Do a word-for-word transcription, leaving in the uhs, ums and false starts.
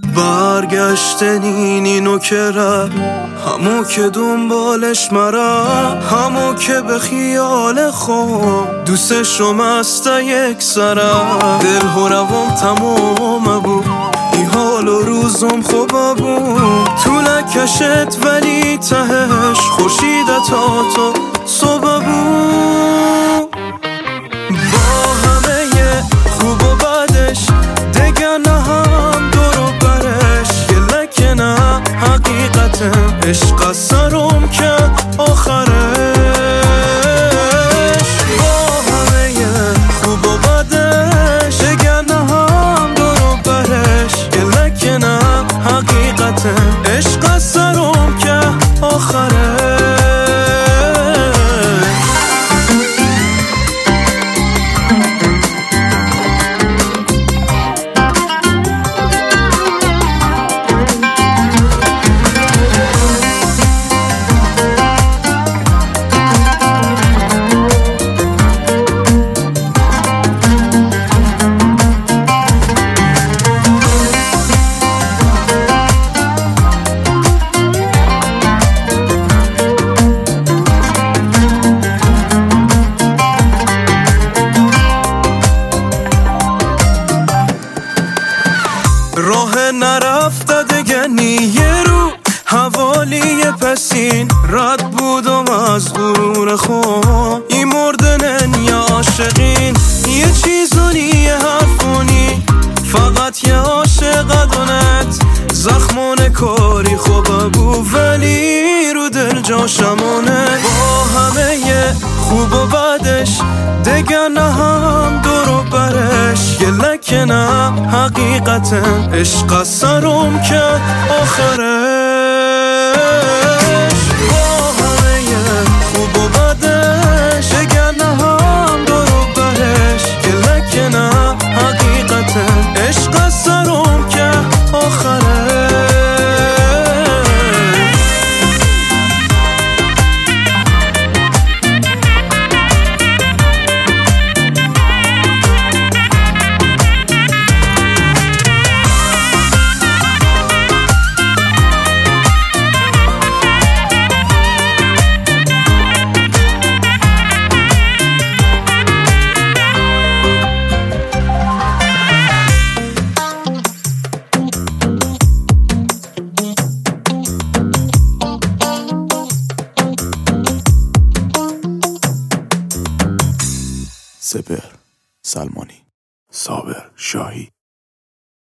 برگشتنین اینو که رفت، همو که دنبالش مرم، همو که به خیال خود دوستشم است یک سرم. دل و روام تمام بود، این حال و روزم خوبه بود، تو نکشت ولی تهش خورشید تا تو صبح بود. با همه خوب و بدش دیگه نه هم دور و برش، گله که نه حقیقت عشق سرم که آخرش. با همه خوب و بدش دیگه نه هم دور و برش، گله که نه حقیقت عشق سرم که آخرش. راه نرفته دیگه نیه رو حوالی پسین، رد بودم از غرور خود، این مردنن یا عاشقین، یه چیزونی حرفونی، فقط یه عاشق دونت، زخمون کاری خوبه بود ولی رو دل جاشمونه. با همه خوب و بدش دیگه نه هم دور و برش، گله که نه حقیقت عشق سرم که آخرش. با همه خوب و بدش دیگه نه هم دور و برش، گله که نه حقیقت عشق سرم که آخرش. سپهر سلمانی، صابر شاهی.